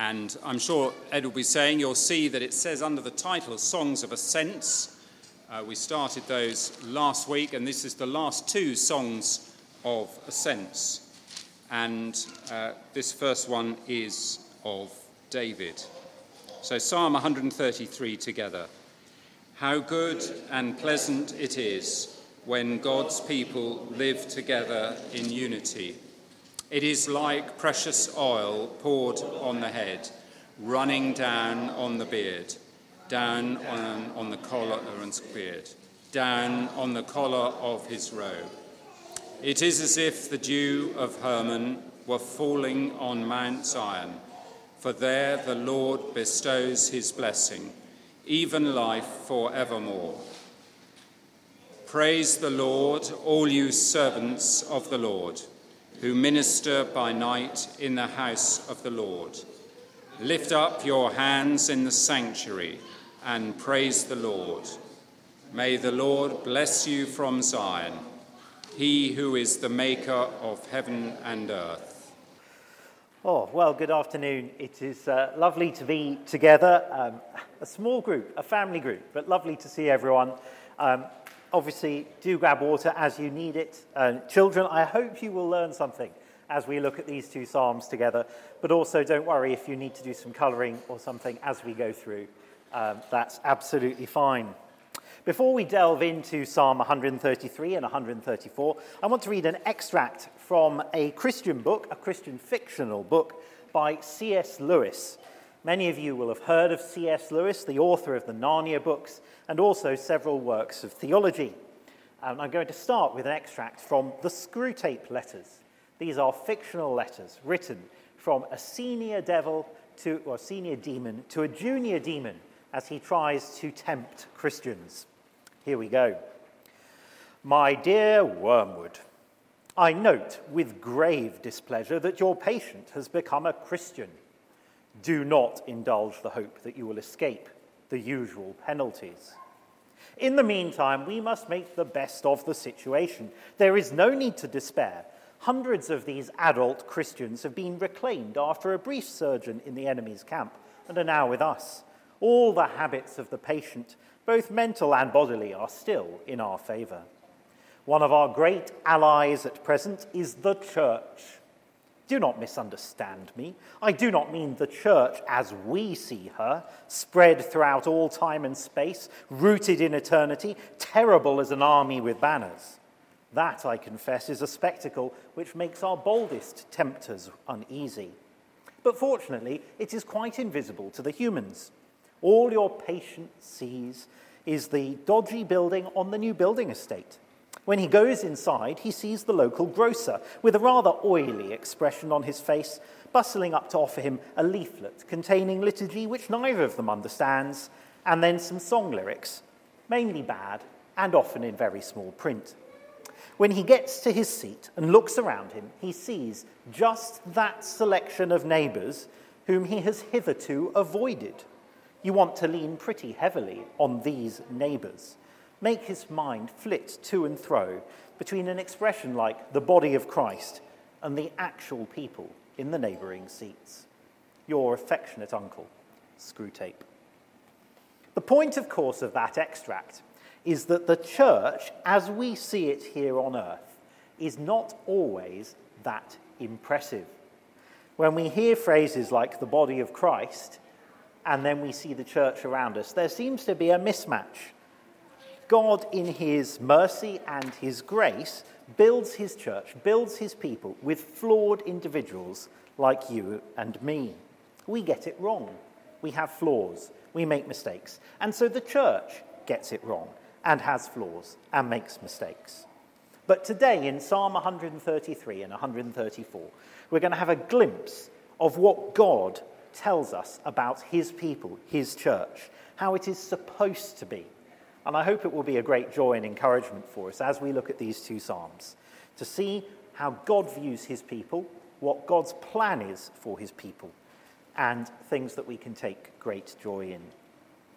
And I'm sure Ed will be saying, you'll see that it says under the title, Songs of Ascents. We started those last week, and this is the last two songs of ascents. And this first one is of David. So Psalm 133 together. How good and pleasant it is when God's people live together in unity. It is like precious oil poured on the head, running down on the beard, down on the collar and beard, down on the collar of his robe. It is as if the dew of Hermon were falling on Mount Zion, for there the Lord bestows his blessing, even life forevermore. Praise the Lord, all you servants of the Lord, who minister by night in the house of the Lord. Lift up your hands in the sanctuary and praise the Lord. May the Lord bless you from Zion, he who is the maker of heaven and earth. Oh, well, good afternoon. It is lovely to be together. A small group, a family group, but lovely to see everyone. Obviously, do grab water as you need it. Children, I hope you will learn something as we look at these two psalms together. But also, don't worry if you need to do some colouring or something as we go through. That's absolutely fine. Before we delve into Psalm 133 and 134, I want to read an extract from a Christian book, a Christian fictional book by C.S. Lewis. Many of you will have heard of C.S. Lewis, the author of the Narnia books, and also several works of theology. I'm going to start with an extract from the Screwtape Letters. These are fictional letters written from a senior demon to a junior demon as he tries to tempt Christians. Here we go. My dear Wormwood, I note with grave displeasure that your patient has become a Christian. Do not indulge the hope that you will escape the usual penalties. In the meantime, we must make the best of the situation. There is no need to despair. Hundreds of these adult Christians have been reclaimed after a brief sojourn in the enemy's camp and are now with us. All the habits of the patient, both mental and bodily, are still in our favour. One of our great allies at present is the Church. Do not misunderstand me. I do not mean the Church as we see her, spread throughout all time and space, rooted in eternity, terrible as an army with banners. That, I confess, is a spectacle which makes our boldest tempters uneasy. But fortunately, it is quite invisible to the humans. All your patient sees is the dodgy building on the new building estate. When he goes inside, he sees the local grocer, with a rather oily expression on his face, bustling up to offer him a leaflet containing liturgy which neither of them understands, and then some song lyrics, mainly bad and often in very small print. When he gets to his seat and looks around him, he sees just that selection of neighbours whom he has hitherto avoided. You want to lean pretty heavily on these neighbours. Make his mind flit to and fro between an expression like the body of Christ and the actual people in the neighbouring seats. Your affectionate uncle, Screwtape. The point, of course, of that extract is that the Church, as we see it here on earth, is not always that impressive. When we hear phrases like the body of Christ, and then we see the Church around us, there seems to be a mismatch. God, in his mercy and his grace, builds his church, builds his people with flawed individuals like you and me. We get it wrong. We have flaws. We make mistakes. And so the church gets it wrong and has flaws and makes mistakes. But today in Psalm 133 and 134, we're going to have a glimpse of what God tells us about his people, his church, how it is supposed to be. And I hope it will be a great joy and encouragement for us as we look at these two psalms, to see how God views his people, what God's plan is for his people, and things that we can take great joy in.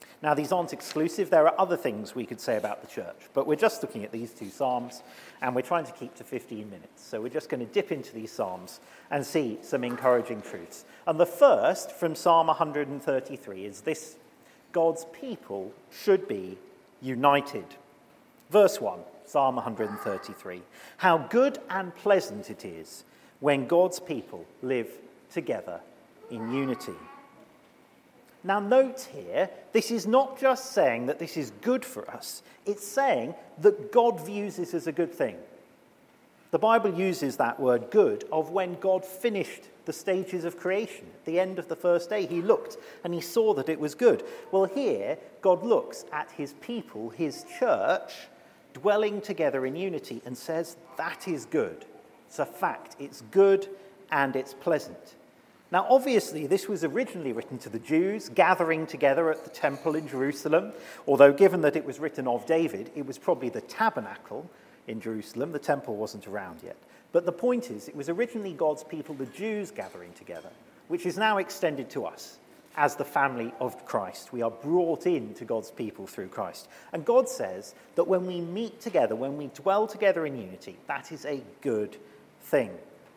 Now, these aren't exclusive. There are other things we could say about the church, but we're just looking at these two psalms, and we're trying to keep to 15 minutes. So we're just going to dip into these psalms and see some encouraging truths. And the first, from Psalm 133, is this: God's people should be united. Verse 1, Psalm 133. How good and pleasant it is when God's people live together in unity. Now note here, this is not just saying that this is good for us, it's saying that God views this as a good thing. The Bible uses that word good of when God finished the stages of creation. At the end of the first day, he looked and he saw that it was good. Well, here, God looks at his people, his church, dwelling together in unity and says, that is good. It's a fact. It's good and it's pleasant. Now, obviously, this was originally written to the Jews gathering together at the temple in Jerusalem, although given that it was written of David, it was probably the tabernacle in Jerusalem. The temple wasn't around yet. But the point is, it was originally God's people, the Jews, gathering together, which is now extended to us as the family of Christ. We are brought into God's people through Christ. And God says that when we meet together, when we dwell together in unity, that is a good thing.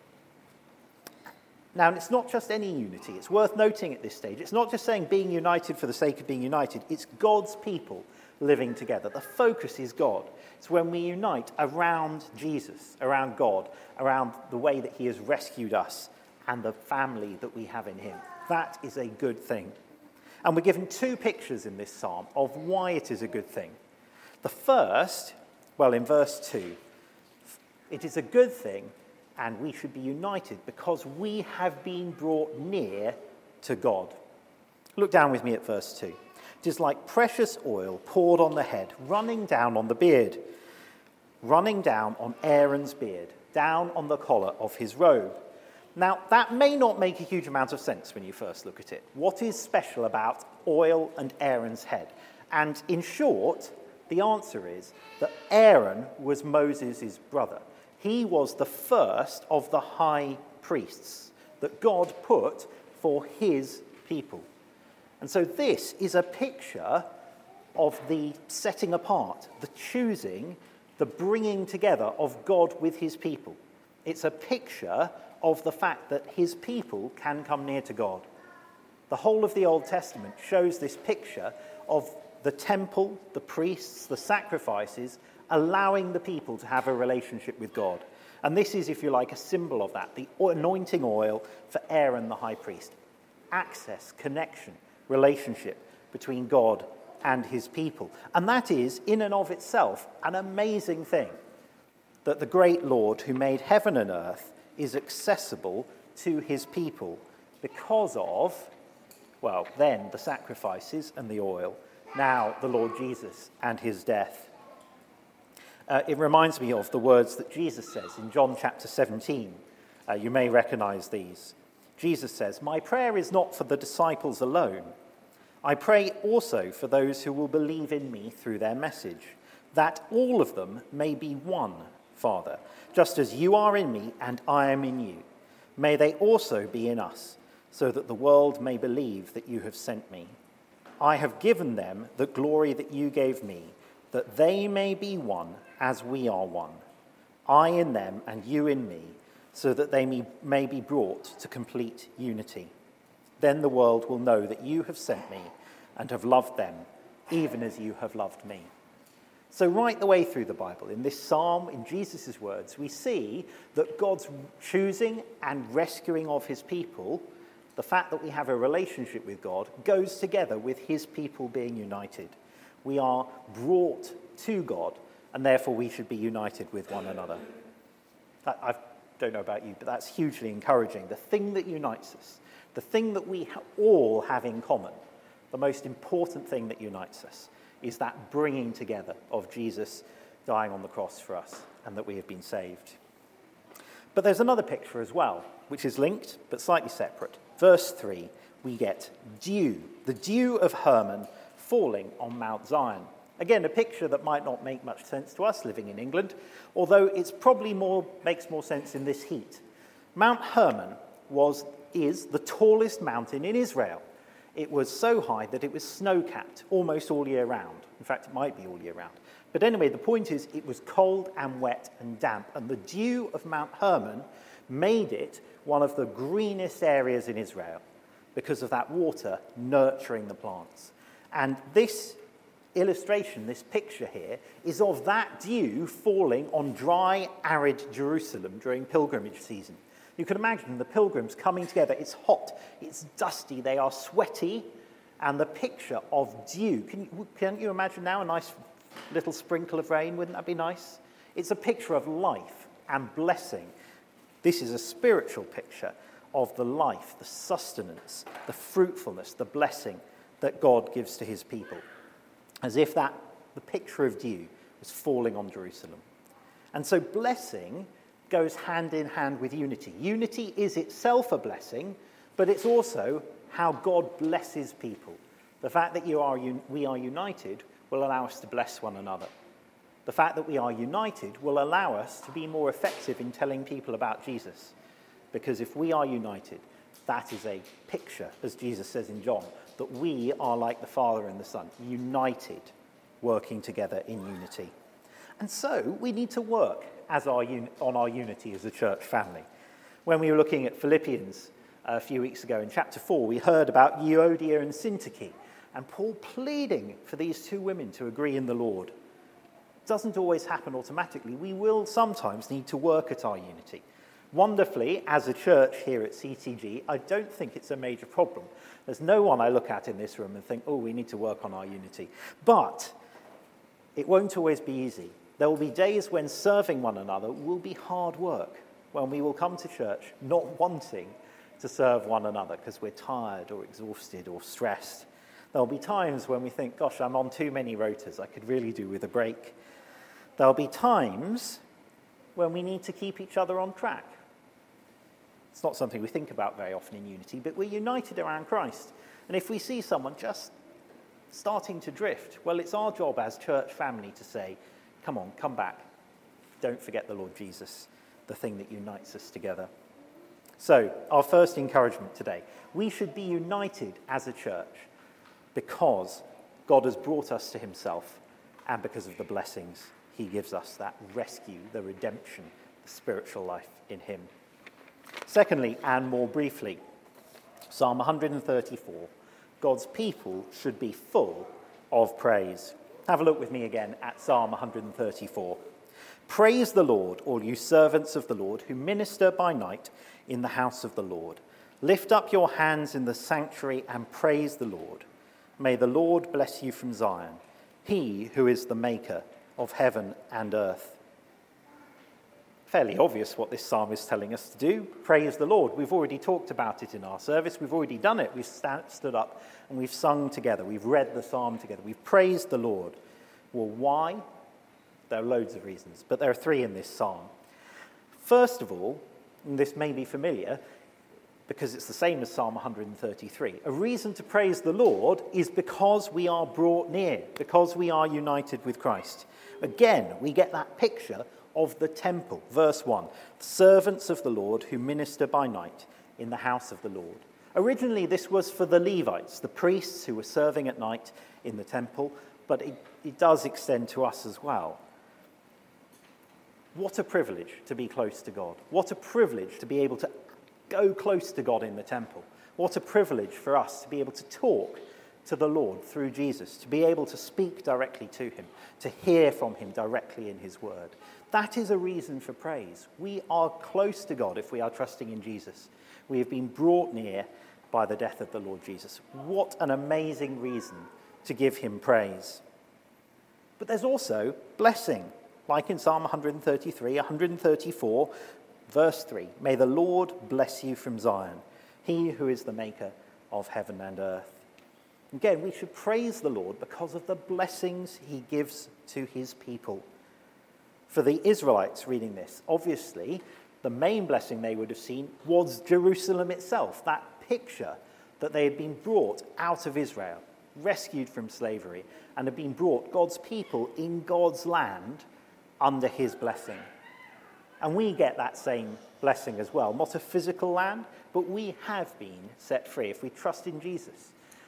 Now, it's not just any unity. It's worth noting at this stage. It's not just saying being united for the sake of being united. It's God's people living together. The focus is God. It's when we unite around Jesus, around God, around the way that he has rescued us and the family that we have in him. That is a good thing. And we're given two pictures in this psalm of why it is a good thing. The first, well, in verse 2, it is a good thing and we should be united because we have been brought near to God. Look down with me at verse 2. It is like precious oil poured on the head, running down on the beard, running down on Aaron's beard, down on the collar of his robe. Now, that may not make a huge amount of sense when you first look at it. What is special about oil and Aaron's head? And in short, the answer is that Aaron was Moses' brother. He was the first of the high priests that God put for his people. And so this is a picture of the setting apart, the choosing, the bringing together of God with his people. It's a picture of the fact that his people can come near to God. The whole of the Old Testament shows this picture of the temple, the priests, the sacrifices, allowing the people to have a relationship with God. And this is, if you like, a symbol of that, the anointing oil for Aaron the high priest. Access, connection, relationship between God and his people. And that is, in and of itself, an amazing thing, that the great Lord who made heaven and earth is accessible to his people because of, well, then the sacrifices and the oil, now the Lord Jesus and his death. It reminds me of the words that Jesus says in John chapter 17. You may recognize these. Jesus says, "My prayer is not for the disciples alone. I pray also for those who will believe in me through their message, that all of them may be one, Father, just as you are in me and I am in you. May they also be in us, so that the world may believe that you have sent me. I have given them the glory that you gave me, that they may be one as we are one, I in them and you in me, so that they may be brought to complete unity. Then the world will know that you have sent me and have loved them, even as you have loved me." So right the way through the Bible, in this psalm, in Jesus' words, we see that God's choosing and rescuing of his people, the fact that we have a relationship with God, goes together with his people being united. We are brought to God, and therefore we should be united with one another. I don't know about you, but that's hugely encouraging. The thing that unites us, the thing that we all have in common, the most important thing that unites us, is that bringing together of Jesus dying on the cross for us and that we have been saved. But there's another picture as well, which is linked but slightly separate. Verse 3, we get dew, the dew of Hermon falling on Mount Zion. Again, a picture that might not make much sense to us living in England, although it's probably makes more sense in this heat. Mount Hermon is the tallest mountain in Israel. it was so high that it was snow-capped almost all year round. In fact, it might be all year round. But anyway, the point is it was cold and wet and damp, and the dew of Mount Hermon made it one of the greenest areas in Israel because of that water nurturing the plants. And this illustration, this picture here, is of that dew falling on dry, arid Jerusalem during pilgrimage season. You can imagine the pilgrims coming together. It's hot, it's dusty, they are sweaty, and the picture of dew. Can you imagine now a nice little sprinkle of rain? Wouldn't that be nice? It's a picture of life and blessing. This is a spiritual picture of the life, the sustenance, the fruitfulness, the blessing that God gives to his people. As if the picture of dew was falling on Jerusalem. And so blessing goes hand in hand with unity. Unity is itself a blessing, but it's also how God blesses people. The fact that we are united will allow us to bless one another. The fact that we are united will allow us to be more effective in telling people about Jesus. Because if we are united, that is a picture, as Jesus says in John, that we are like the Father and the Son, united, working together in unity. And so we need to work on our unity as a church family. When we were looking at Philippians a few weeks ago in chapter 4, we heard about Euodia and Syntyche, and Paul pleading for these two women to agree in the Lord. It doesn't always happen automatically. We will sometimes need to work at our unity. Wonderfully, as a church here at CTG, I don't think it's a major problem. There's no one I look at in this room and think, oh, we need to work on our unity. But it won't always be easy. There will be days when serving one another will be hard work, when we will come to church not wanting to serve one another because we're tired or exhausted or stressed. There will be times when we think, gosh, I'm on too many rotas, I could really do with a break. There will be times when we need to keep each other on track. It's not something we think about very often in unity, but we're united around Christ. And if we see someone just starting to drift, well, it's our job as church family to say, come on, come back. Don't forget the Lord Jesus, the thing that unites us together. So, our first encouragement today. We should be united as a church because God has brought us to himself and because of the blessings he gives us, that rescue, the redemption, the spiritual life in him. Secondly, and more briefly, Psalm 134, God's people should be full of praise. Have a look with me again at Psalm 134. Praise the Lord, all you servants of the Lord, who minister by night in the house of the Lord. Lift up your hands in the sanctuary and praise the Lord. May the Lord bless you from Zion, he who is the maker of heaven and earth. Fairly obvious what this psalm is telling us to do. Praise the Lord. We've already talked about it in our service. We've already done it. We've stood up and we've sung together. We've read the psalm together. We've praised the Lord. Well, why? There are loads of reasons, but there are three in this psalm. First of all, and this may be familiar because it's the same as Psalm 133, a reason to praise the Lord is because we are brought near, because we are united with Christ. Again, we get that picture of the temple. Verse 1, servants of the Lord who minister by night in the house of the Lord. Originally, this was for the Levites, the priests who were serving at night in the temple, but it does extend to us as well. What a privilege to be close to God. What a privilege to be able to go close to God in the temple. What a privilege for us to be able to talk to the Lord through Jesus, to be able to speak directly to him, to hear from him directly in his word. That is a reason for praise. We are close to God if we are trusting in Jesus. We have been brought near by the death of the Lord Jesus. What an amazing reason to give him praise. But there's also blessing, like in Psalm 133, 134, verse 3. May the Lord bless you from Zion, he who is the maker of heaven and earth. Again, we should praise the Lord because of the blessings he gives to his people. For the Israelites reading this, obviously, the main blessing they would have seen was Jerusalem itself, that picture that they had been brought out of Israel, rescued from slavery, and had been brought, God's people, in God's land under his blessing. And we get that same blessing as well. Not a physical land, but we have been set free if we trust in Jesus.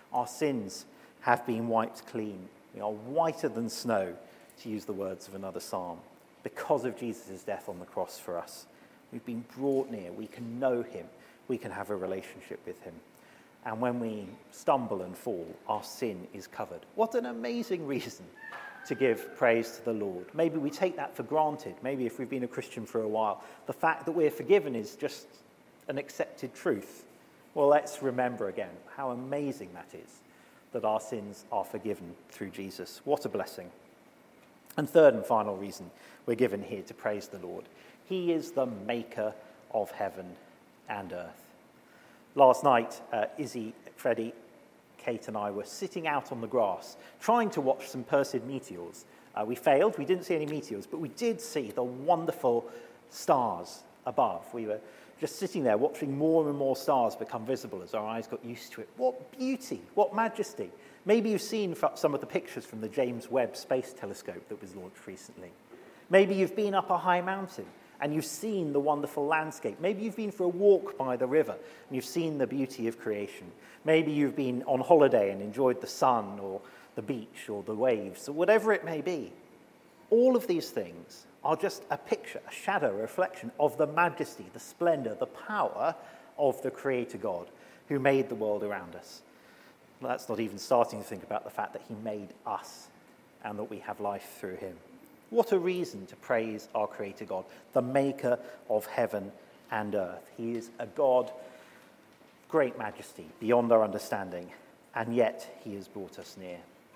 Our sins have been wiped clean. We are whiter than snow, to use the words of another psalm, because of Jesus' death on the cross for us. We've been brought near. We can know him. We can have a relationship with him. And when we stumble and fall, our sin is covered. What an amazing reason to give praise to the Lord. Maybe we take that for granted. Maybe if we've been a Christian for a while, the fact that we're forgiven is just an accepted truth. Well, let's remember again how amazing that is, that our sins are forgiven through Jesus. What a blessing. And third and final reason we're given here to praise the Lord. He is the maker of heaven and earth. Last night, Izzy, Freddie, Kate and I were sitting out on the grass trying to watch some Perseid meteors. We failed, we didn't see any meteors, but we did see the wonderful stars above. We were just sitting there watching more and more stars become visible as our eyes got used to it. What beauty, what majesty. Maybe you've seen some of the pictures from the James Webb Space Telescope that was launched recently. Maybe you've been up a high mountain and you've seen the wonderful landscape. Maybe you've been for a walk by the river and you've seen the beauty of creation. Maybe you've been on holiday and enjoyed the sun or the beach or the waves or whatever it may be. All of these things are just a picture, a shadow, a reflection of the majesty, the splendor, the power of the Creator God who made the world around us. That's not even starting to think about the fact that he made us and that we have life through him. What a reason to praise our Creator God, the maker of heaven and earth. He is a God of great majesty, beyond our understanding, and yet he has brought us near.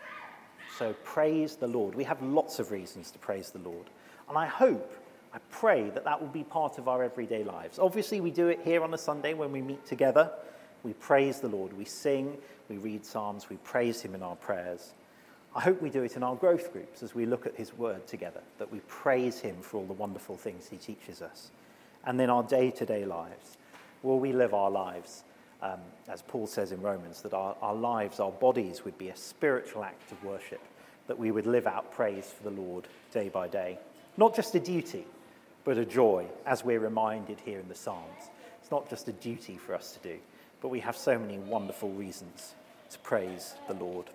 So praise the Lord. We have lots of reasons to praise the Lord. And I pray that will be part of our everyday lives. Obviously, we do it here on a Sunday when we meet together. We praise the Lord. We sing, we read psalms, we praise him in our prayers. I hope we do it in our growth groups as we look at his word together, that we praise him for all the wonderful things he teaches us. And then our day-to-day lives, will we live our lives, as Paul says in Romans, that our lives, our bodies would be a spiritual act of worship, that we would live out praise for the Lord day by day. Not just a duty, but a joy, as we're reminded here in the Psalms. It's not just a duty for us to do, but we have so many wonderful reasons to praise the Lord.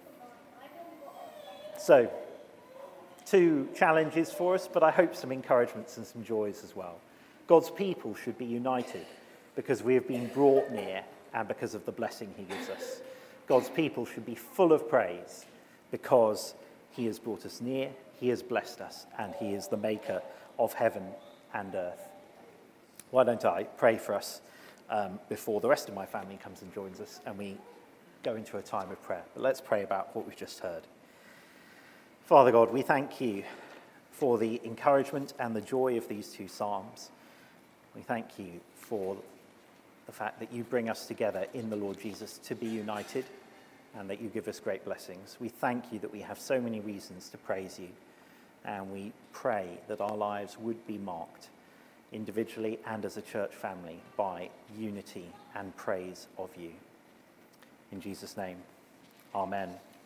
So, 2 challenges for us, but I hope some encouragements and some joys as well. God's people should be united because we have been brought near and because of the blessing he gives us. God's people should be full of praise because he has brought us near, he has blessed us, and he is the maker of heaven and earth. Why don't I pray for us before the rest of my family comes and joins us and we go into a time of prayer. But let's pray about what we've just heard. Father God, we thank you for the encouragement and the joy of these 2 psalms. We thank you for the fact that you bring us together in the Lord Jesus to be united and that you give us great blessings. We thank you that we have so many reasons to praise you, and we pray that our lives would be marked individually and as a church family by unity and praise of you. In Jesus' name, amen.